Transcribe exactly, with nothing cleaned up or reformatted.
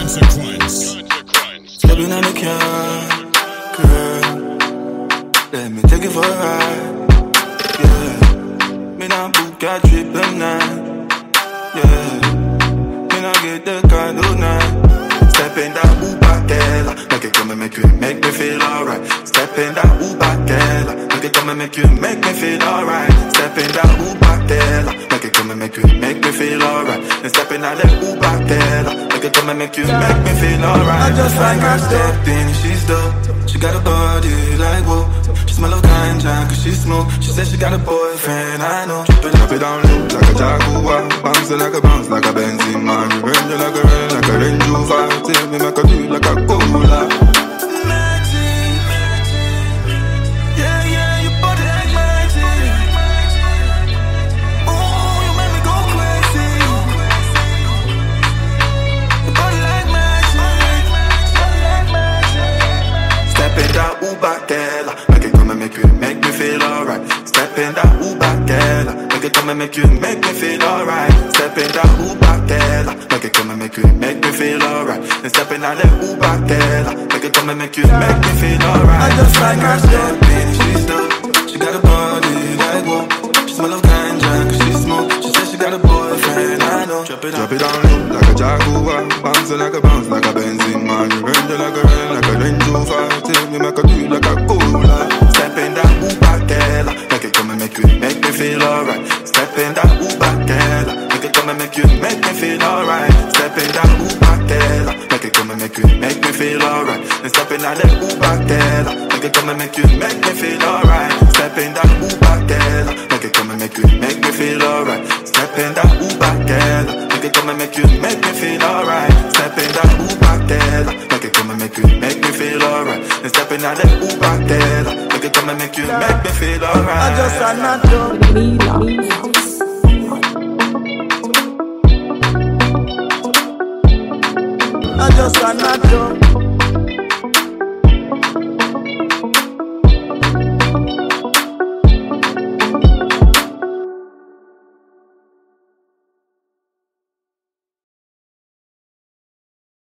Consequence. Stepping on the car, girl. Let me take it for a ride. Yeah. Me not book a trip at night. Yeah. Me not get the car tonight. Step in that Uber girl. Make it come and make you make me feel alright. Step in that Uber girl. Make it come and make you make me feel alright. Step in that Uber girl. Make it come and make you make me feel alright. And step in that Uber girl. Make it come and make you make me feel alright. I just like her step in, she's dope. She got a body like whoa. She smell like ganja cause she smoke. She said she got a boyfriend, I know. Drop it down low like a Jaguar. Bounce like a bounce like a Benzema man. Revenge like a rain like a Range Rover. Take me make a do like a cola. Uber girl, make it come and make you make me feel alright. Step in that Uber girl, make it come and make you make me feel alright. Step in that Uber girl, make it come and make you make me feel alright. And step in that Uber girl, make it come and make you make me feel alright. I just like her step in, she's dope. She got a body like whoa. She smell like ganja cause she smoke. She said she got a boyfriend, I know. Drop it, drop it down low like a Jaguar. Bounce like a bounce like a Benzema man. Revenge like a rain like a Range Rover. Take me make a do like a cola. Step in that Uber girl, make it come and make you make me feel alright. Step in that Uber girl, make it come and make you make me feel alright. Step in that Uber girl, make it come and make you make me feel alright. And step in that Uber girl, make it come and make you make me feel alright. Step in that Uber girl, make it come and make you make me feel alright. Step in that Uber girl, make it come and make you make me feel alright. Step in that Uber girl, make it come and make you make me feel alright. And step in that Uber girl, make it come and make you make me feel alright. I just am not done. I just am not done.